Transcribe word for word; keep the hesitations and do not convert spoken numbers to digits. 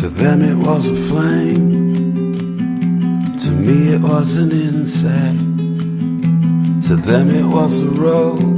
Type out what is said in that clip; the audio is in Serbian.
To them it was a flame, to me it was an insect. To them it was a road